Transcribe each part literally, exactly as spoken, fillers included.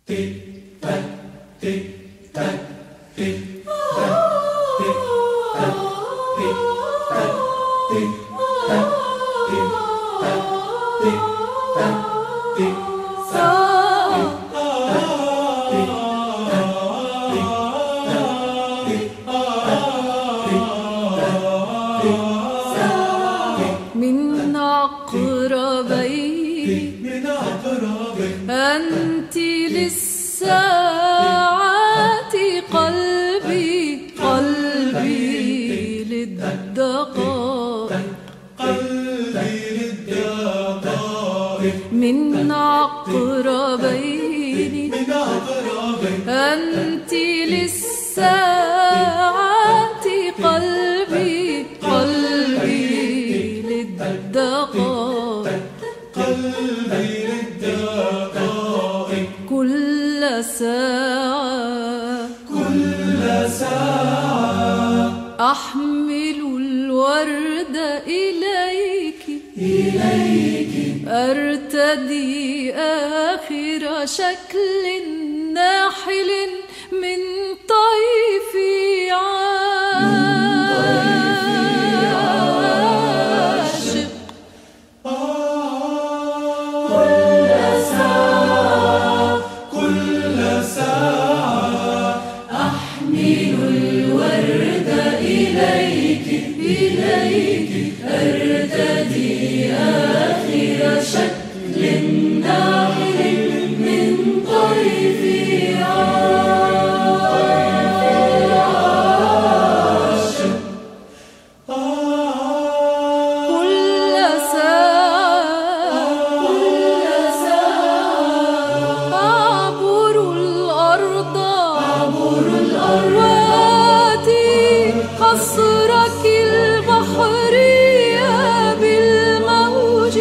من عقربين أنت للساعات قلبي قلبي للدقائق من عقربين أنت للساعات قلبي قلبي للدقائق كل ساعة كل ساعة أحمل الورد إليك إليك أرتدي آخر شكل ناحل من طيف عاشق كل ساعة كل ساعة أحمل الورد إليك إليك أرتدي آخر شكل ناحل من طيف عاشق كل ساعة كل ساعة أعبر الأرض أعبر الأرض وآتي قصرك البحرية بالموج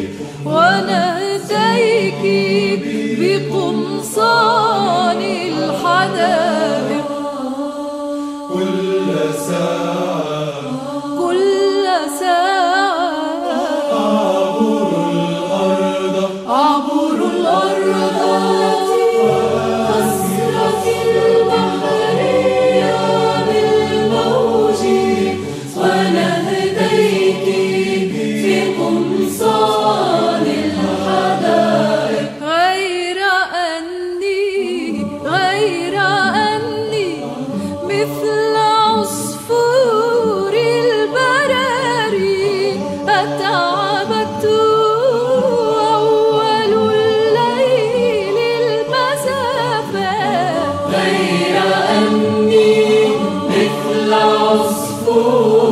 ونهديك بقمصان الحدائق كل ساعة كل ساعة أعبر الأرض أعبر الأرض قصرك البحرية بالموج ونهديك في قمصان الحدائق غير أني غير أني مثل عصفور البراري أتعبت أول الليل المسافات غير أني مثل عصفور